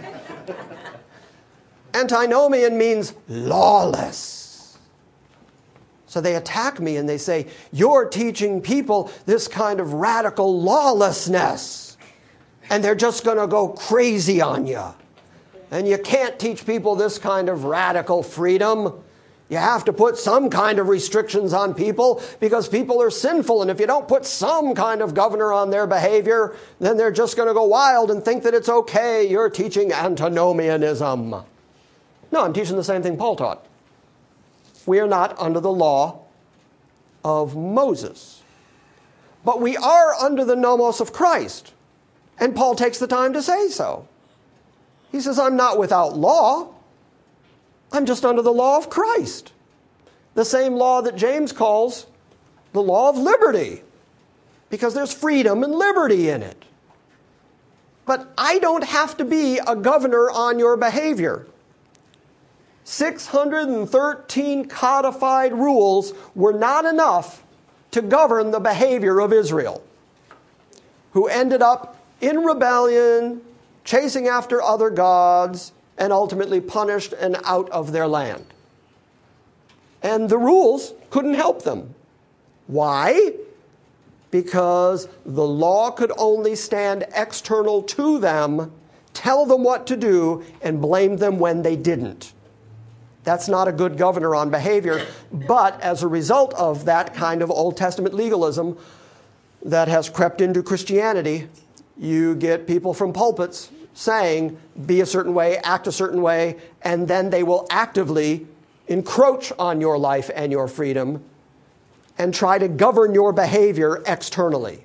Antinomian means lawless. So they attack me and they say, you're teaching people this kind of radical lawlessness. And they're just going to go crazy on you. And you can't teach people this kind of radical freedom. You have to put some kind of restrictions on people because people are sinful. And if you don't put some kind of governor on their behavior, then they're just going to go wild and think that it's okay. You're teaching antinomianism. No, I'm teaching the same thing Paul taught. We are not under the law of Moses. But we are under the nomos of Christ. And Paul takes the time to say so. He says, I'm not without law. I'm just under the law of Christ. The same law that James calls the law of liberty. Because there's freedom and liberty in it. But I don't have to be a governor on your behavior. 613 codified rules were not enough to govern the behavior of Israel, who ended up in rebellion, chasing after other gods, and ultimately punished and out of their land. And the rules couldn't help them. Why? Because the law could only stand external to them, tell them what to do, and blame them when they didn't. That's not a good governor on behavior, but as a result of that kind of Old Testament legalism that has crept into Christianity, you get people from pulpits saying, be a certain way, act a certain way, and then they will actively encroach on your life and your freedom and try to govern your behavior externally.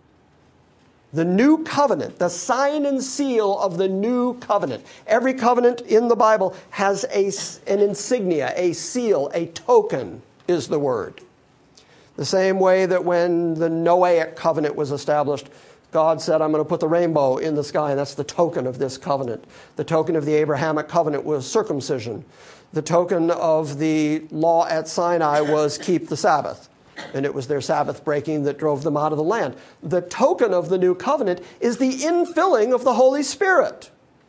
The new covenant, the sign and seal of the new covenant. Every covenant in the Bible has an insignia, a seal, a token is the word. The same way that when the Noahic covenant was established, God said, I'm going to put the rainbow in the sky, and that's the token of this covenant. The token of the Abrahamic covenant was circumcision. The token of the law at Sinai was keep the Sabbath. And it was their Sabbath breaking that drove them out of the land. The token of the new covenant is the infilling of the Holy Spirit.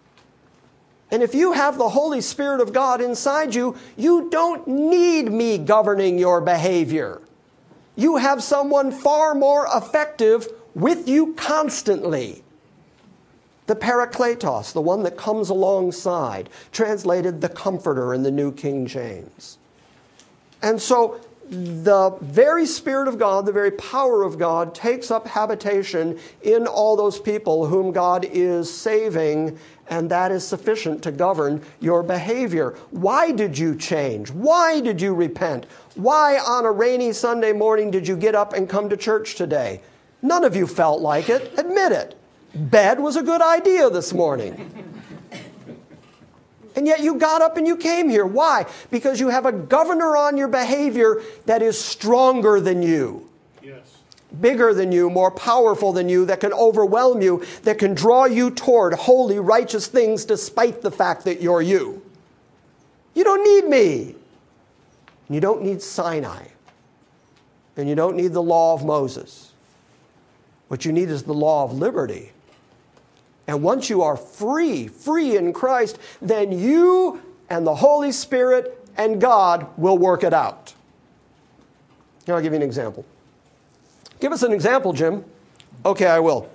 And if you have the Holy Spirit of God inside you, you don't need me governing your behavior. You have someone far more effective with you constantly. The Parakletos, the one that comes alongside, translated the Comforter in the New King James. And so the very Spirit of God, the very power of God, takes up habitation in all those people whom God is saving, and that is sufficient to govern your behavior. Why did you change? Why did you repent? Why on a rainy Sunday morning did you get up and come to church today? None of you felt like it. Admit it. Bed was a good idea this morning. And yet you got up and you came here. Why? Because you have a governor on your behavior that is stronger than you. Yes. Bigger than you, more powerful than you, that can overwhelm you, that can draw you toward holy, righteous things despite the fact that you're you. You don't need me. You don't need Sinai. and you don't need the law of Moses. What you need is the law of liberty. And once you are free in Christ, then you and the Holy Spirit and God will work it out. Here, I'll give you an example. Give us an example, Jim. Okay, I will.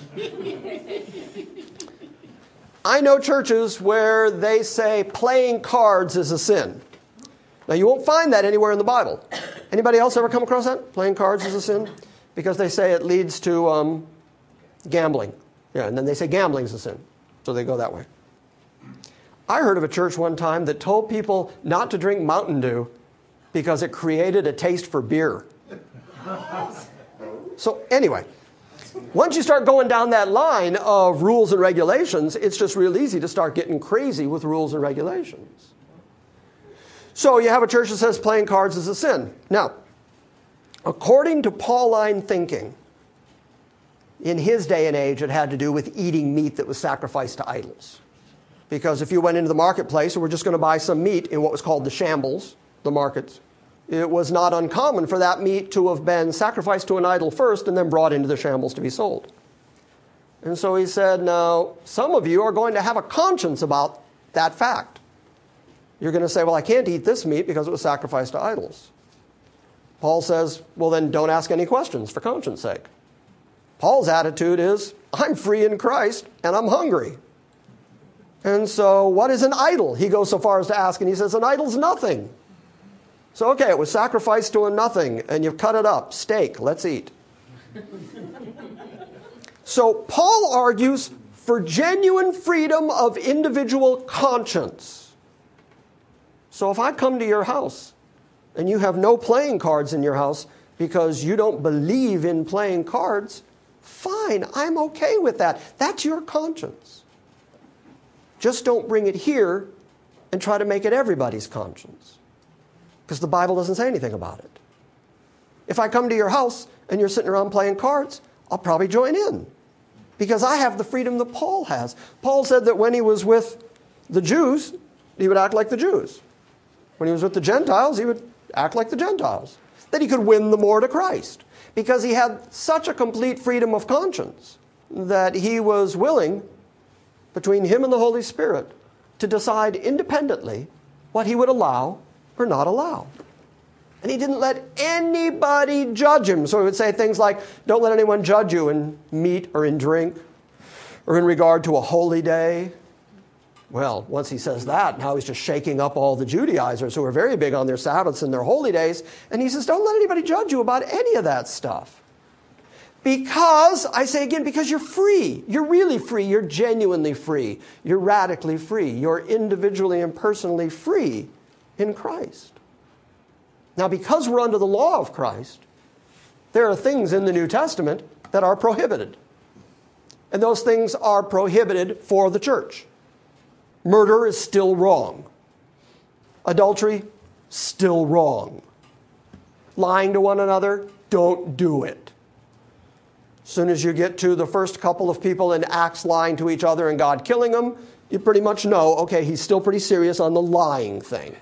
I know churches where they say playing cards is a sin. Now, you won't find that anywhere in the Bible. Anybody else ever come across that? Playing cards is a sin? Because they say it leads to gambling. Yeah, and then they say gambling's a sin. So they go that way. I heard of a church one time that told people not to drink Mountain Dew because it created a taste for beer. So anyway, once you start going down that line of rules and regulations, it's just real easy to start getting crazy with rules and regulations. So you have a church that says playing cards is a sin. Now, according to Pauline thinking, in his day and age, it had to do with eating meat that was sacrificed to idols. Because if you went into the marketplace and were just going to buy some meat in what was called the shambles, the markets, it was not uncommon for that meat to have been sacrificed to an idol first and then brought into the shambles to be sold. And so he said, now, some of you are going to have a conscience about that fact. You're going to say, well, I can't eat this meat because it was sacrificed to idols. Paul says, well, then don't ask any questions for conscience sake. Paul's attitude is, I'm free in Christ and I'm hungry. And so what is an idol? He goes so far as to ask, and he says, an idol's nothing. So, okay, it was sacrificed to a nothing, and you've cut it up. Steak, let's eat. So Paul argues for genuine freedom of individual conscience. So if I come to your house, and you have no playing cards in your house because you don't believe in playing cards, fine, I'm okay with that. That's your conscience. Just don't bring it here and try to make it everybody's conscience. Because the Bible doesn't say anything about it. If I come to your house and you're sitting around playing cards, I'll probably join in. Because I have the freedom that Paul has. Paul said that when he was with the Jews, he would act like the Jews. When he was with the Gentiles, he would act like the Gentiles. That he could win the more to Christ. Because he had such a complete freedom of conscience that he was willing, between him and the Holy Spirit, to decide independently what he would allow or not allow. And he didn't let anybody judge him. So he would say things like, don't let anyone judge you in meat or in drink or in regard to a holy day. Well, once he says that, now he's just shaking up all the Judaizers who are very big on their Sabbaths and their holy days. And he says, don't let anybody judge you about any of that stuff. Because, I say again, because you're free. You're really free. You're genuinely free. You're radically free. You're individually and personally free in Christ. Now, because we're under the law of Christ, there are things in the New Testament that are prohibited. And those things are prohibited for the church. Murder is still wrong. Adultery, still wrong. Lying to one another, don't do it. As soon as you get to the first couple of people in Acts lying to each other and God killing them, you pretty much know, okay, he's still pretty serious on the lying thing.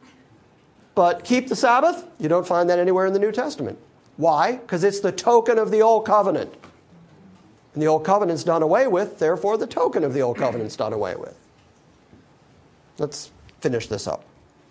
But keep the Sabbath, you don't find that anywhere in the New Testament. Why? Because it's the token of the Old Covenant. And the Old Covenant's done away with, therefore the token of the Old Covenant's done away with. Let's finish this up.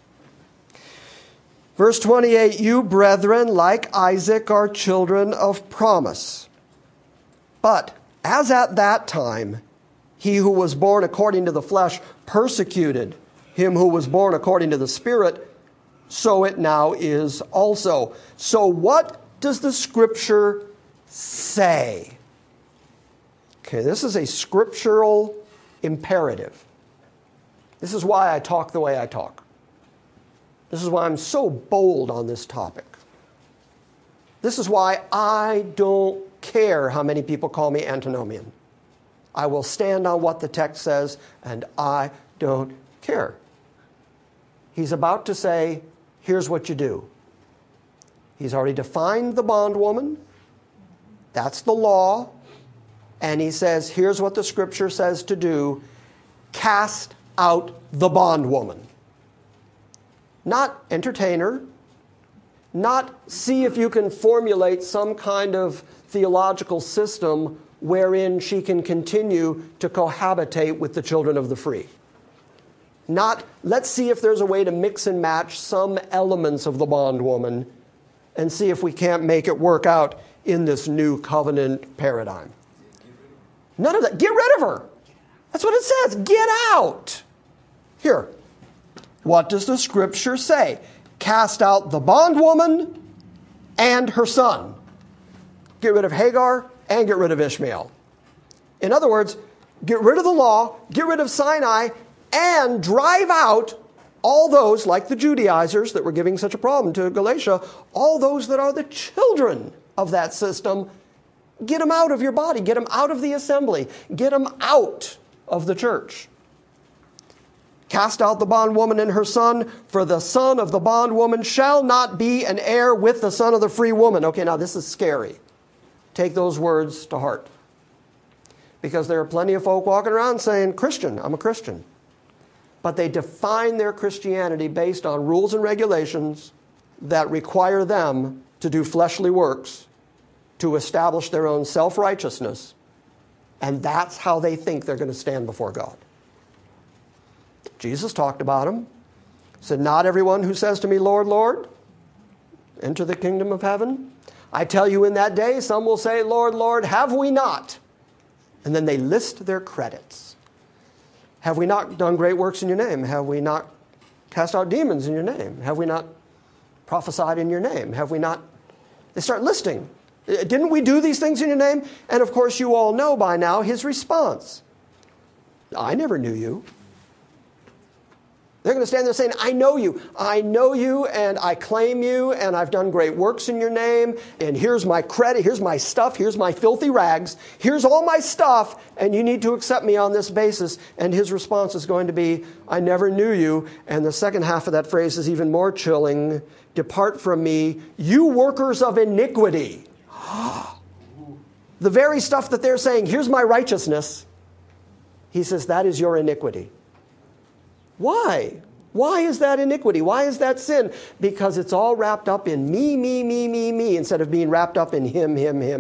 Verse 28, you brethren, like Isaac, are children of promise. But as at that time, he who was born according to the flesh persecuted him who was born according to the Spirit, so it now is also. So what does the Scripture say? Okay, this is a scriptural imperative. This is why I talk the way I talk. This is why I'm so bold on this topic. This is why I don't care how many people call me antinomian. I will stand on what the text says, and I don't care. He's about to say, here's what you do. He's already defined the bondwoman. That's the law. And he says, here's what the Scripture says to do. Cast out the bondwoman. Not entertain her, Not see if you can formulate some kind of theological system wherein she can continue to cohabitate with the children of the free. Not, let's see if there's a way to mix and match some elements of the bondwoman and see if we can't make it work out in this new covenant paradigm. None of that. Get rid of her. That's what it says. Get out. Here. What does the scripture say? Cast out the bondwoman and her son. Get rid of Hagar and get rid of Ishmael. In other words, get rid of the law, get rid of Sinai, and drive out all those, like the Judaizers that were giving such a problem to Galatia, all those that are the children of that system. Get them out of your body. Get them out of the assembly. Get them out of the church. Cast out the bondwoman and her son, for the son of the bondwoman shall not be an heir with the son of the free woman. Okay, now this is scary. Take those words to heart. Because there are plenty of folk walking around saying, Christian, I'm a Christian. But they define their Christianity based on rules and regulations that require them to do fleshly works to establish their own self-righteousness. And that's how they think they're going to stand before God. Jesus talked about them. Said, not everyone who says to me, Lord, Lord, enter the kingdom of heaven. I tell you in that day, some will say, Lord, Lord, have we not? And then they list their credits. Have we not done great works in your name? Have we not cast out demons in your name? Have we not prophesied in your name? Have we not? They start listing. Didn't we do these things in your name? And of course, you all know by now his response. I never knew you. They're going to stand there saying, I know you, and I claim you, and I've done great works in your name, and here's my credit, here's my stuff, here's my filthy rags, here's all my stuff, and you need to accept me on this basis. And his response is going to be, I never knew you. And the second half of that phrase is even more chilling. Depart from me, you workers of iniquity. The very stuff that they're saying, here's my righteousness, he says, that is your iniquity. Why? Why is that iniquity? Why is that sin? Because it's all wrapped up in me, instead of being wrapped up in him.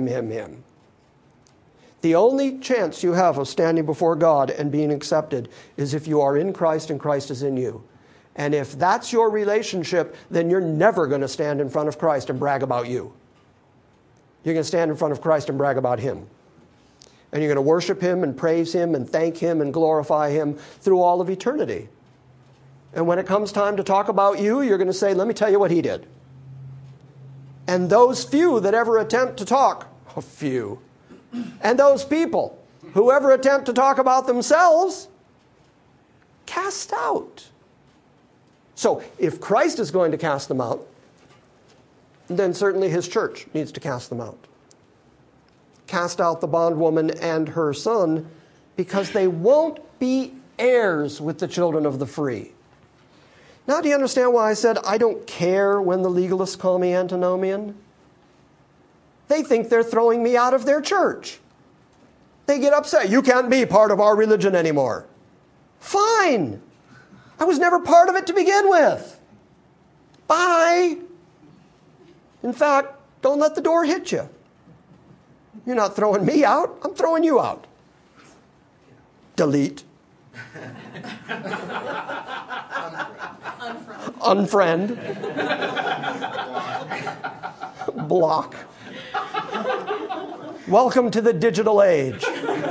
The only chance you have of standing before God and being accepted is if you are in Christ and Christ is in you. And if that's your relationship, then you're never going to stand in front of Christ and brag about you. You're going to stand in front of Christ and brag about him. And you're going to worship him and praise him and thank him and glorify him through all of eternity. And when it comes time to talk about you, you're going to say, let me tell you what he did. And those few that ever attempt to talk, few, and those people who ever attempt to talk about themselves, cast out. So if Christ is going to cast them out, then certainly his church needs to cast them out. Cast out the bondwoman and her son, because they won't be heirs with the children of the free. Now, do you understand why I said I don't care when the legalists call me antinomian? They think they're throwing me out of their church. They get upset. You can't be part of our religion anymore. Fine. I was never part of it to begin with. Bye. In fact, don't let the door hit you. You're not throwing me out. I'm throwing you out. Delete. Unfriend. Block. Welcome to the digital age.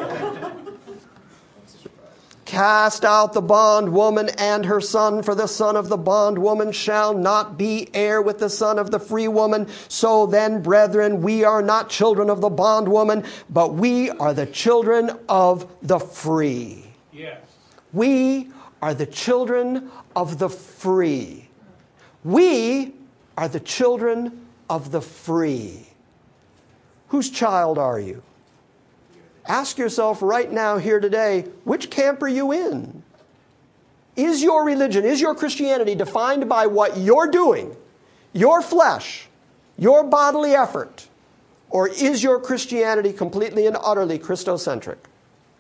Cast out the bondwoman and her son, for the son of the bondwoman shall not be heir with the son of the free woman. So then, brethren, we are not children of the bondwoman, but we are the children of the free. Yes. We are the children of the free. We are the children of the free. Whose child are you? Ask yourself right now, here today, which camp are you in? Is your religion, is your Christianity defined by what you're doing, your flesh, your bodily effort? Or is your Christianity completely and utterly Christocentric?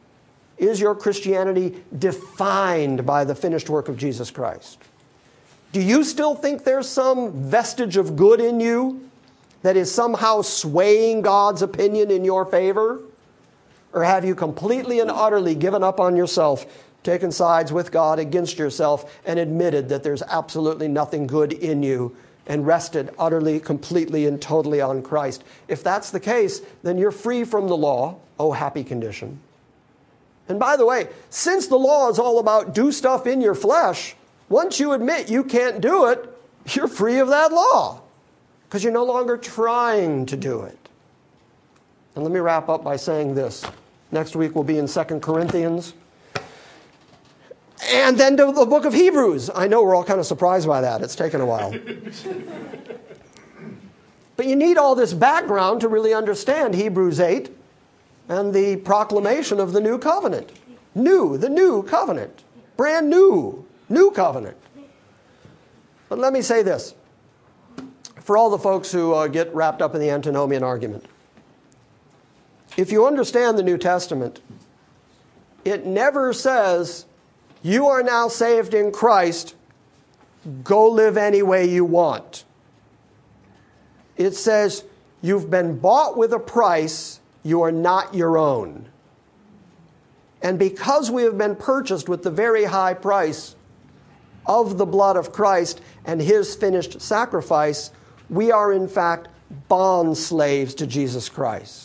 Is your Christianity defined by the finished work of Jesus Christ? Do you still think there's some vestige of good in you that is somehow swaying God's opinion in your favor? Or have you completely and utterly given up on yourself, taken sides with God against yourself, and admitted that there's absolutely nothing good in you, and rested utterly, completely, and totally on Christ? If that's the case, then you're free from the law. Oh, happy condition. And by the way, since the law is all about do stuff in your flesh, once you admit you can't do it, you're free of that law, because you're no longer trying to do it. And let me wrap up by saying this. Next week we'll be in 2 Corinthians. And then to the book of Hebrews. I know we're all kind of surprised by that. It's taken a while. But you need all this background to really understand Hebrews 8 and the proclamation of the new covenant. The new covenant. Brand new covenant. But let me say this. For all the folks who get wrapped up in the antinomian argument. If you understand the New Testament, it never says, you are now saved in Christ, go live any way you want. It says, you've been bought with a price, you are not your own. And because we have been purchased with the very high price of the blood of Christ and his finished sacrifice, we are in fact bond slaves to Jesus Christ.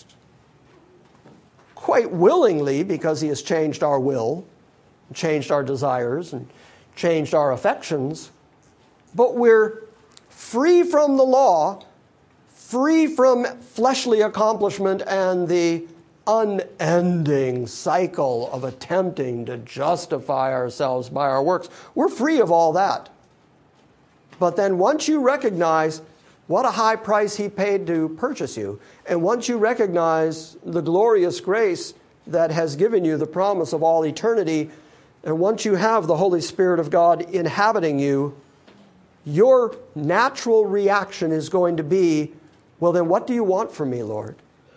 Quite willingly, because he has changed our will, changed our desires, and changed our affections. But we're free from the law, free from fleshly accomplishment and the unending cycle of attempting to justify ourselves by our works. We're free of all that. But then once you recognize what a high price he paid to purchase you, and once you recognize the glorious grace that has given you the promise of all eternity, and once you have the Holy Spirit of God inhabiting you, your natural reaction is going to be, well, then what do you want from me, Lord?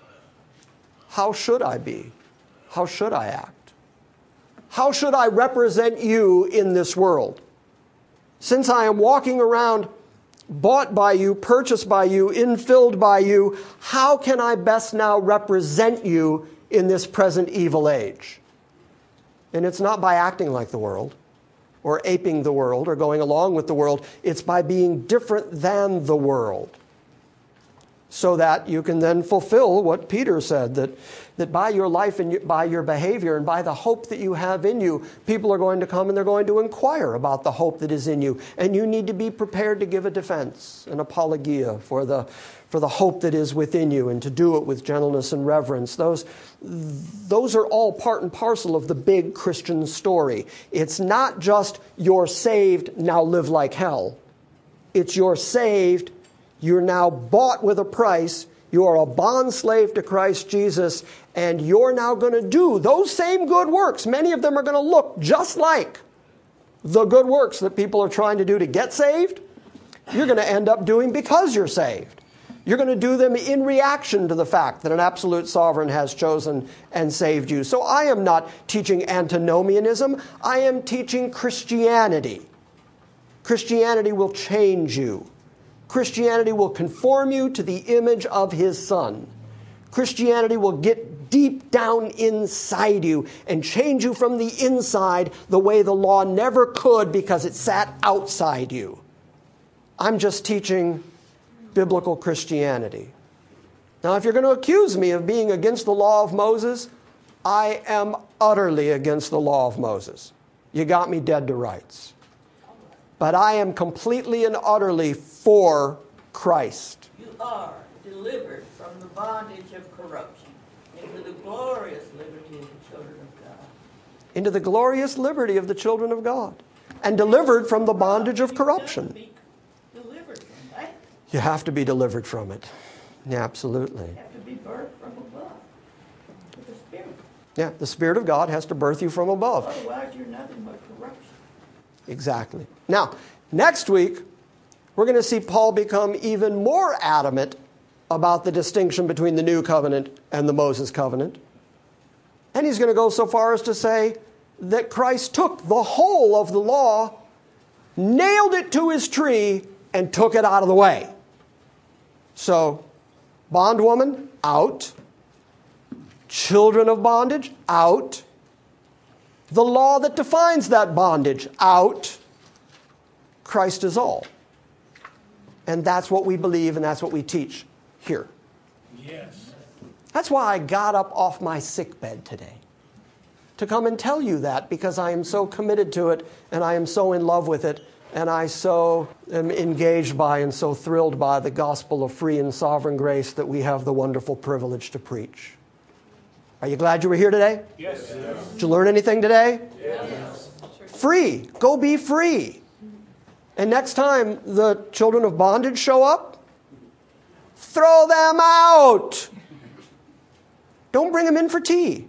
How should I be? How should I act? How should I represent you in this world? Since I am walking around bought by you, purchased by you, infilled by you, how can I best now represent you in this present evil age? And it's not by acting like the world, or aping the world, or going along with the world. It's by being different than the world. So that you can then fulfill what Peter said, that by your life and by your behavior and by the hope that you have in you, people are going to come and they're going to inquire about the hope that is in you. And you need to be prepared to give a defense, an apologia for the hope that is within you, and to do it with gentleness and reverence. Those are all part and parcel of the big Christian story. It's not just you're saved, now live like hell. It's you're saved, you're now bought with a price. You are a bondslave to Christ Jesus, and you're now going to do those same good works. Many of them are going to look just like the good works that people are trying to do to get saved. You're going to end up doing because you're saved. You're going to do them in reaction to the fact that an absolute sovereign has chosen and saved you. So I am not teaching antinomianism. I am teaching Christianity. Christianity will change you. Christianity will conform you to the image of his Son. Christianity will get deep down inside you and change you from the inside the way the law never could, because it sat outside you. I'm just teaching biblical Christianity. Now, if you're going to accuse me of being against the law of Moses, I am utterly against the law of Moses. You got me dead to rights. But I am completely and utterly for Christ. You are delivered from the bondage of corruption into the glorious liberty of the children of God. Into the glorious liberty of the children of God. And delivered from the bondage of corruption. Delivered from that. You have to be delivered from it. Yeah, absolutely. You have to be birthed from above with the Spirit. Yeah, the Spirit of God has to birth you from above. Otherwise, you're nothing but corruption. Exactly. Now, next week, we're going to see Paul become even more adamant about the distinction between the New Covenant and the Moses Covenant. And he's going to go so far as to say that Christ took the whole of the law nailed it to his tree, and took it out of the way. So, bondwoman, out. Children of bondage, out. The law that defines that bondage, out. Christ is all. And that's what we believe and that's what we teach here. Yes. That's why I got up off my sickbed today, to come and tell you that, because I am so committed to it and I am so in love with it and I so am engaged by and so thrilled by the gospel of free and sovereign grace that we have the wonderful privilege to preach. Are you glad you were here today? Yes. Did you learn anything today? Yes. Free. Go be free. And next time the children of bondage show up, throw them out. Don't bring them in for tea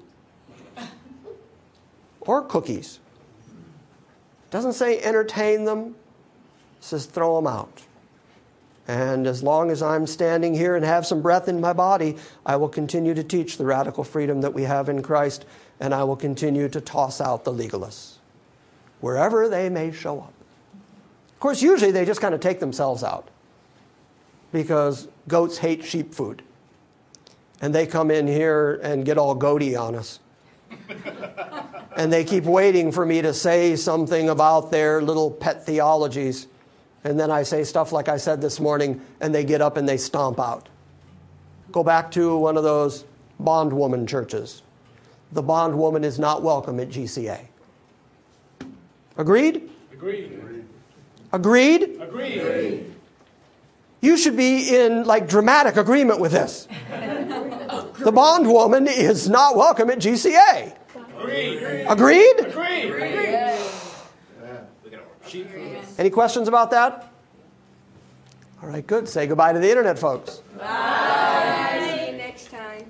or cookies. It doesn't say entertain them. It says throw them out. And as long as I'm standing here and have some breath in my body, I will continue to teach the radical freedom that we have in Christ, and I will continue to toss out the legalists, wherever they may show up. Of course, usually they just kind of take themselves out, because goats hate sheep food. And they come in here and get all goaty on us. And they keep waiting for me to say something about their little pet theologies. And then I say stuff like I said this morning, and they get up and they stomp out. Go back to one of those bondwoman churches. The bondwoman is not welcome at GCA. Agreed? Agreed. Agreed? Agreed. You should be in dramatic agreement with this. The bondwoman is not welcome at GCA. Agreed. Agreed? Agreed. Any questions about that? All right, good. Say goodbye to the internet, folks. Bye. See you next time.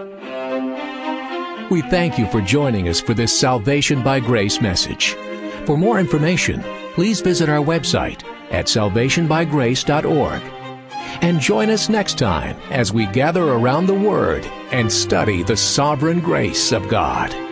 We thank you for joining us for this Salvation by Grace message. For more information, please visit our website at salvationbygrace.org. And join us next time as we gather around the Word and study the sovereign grace of God.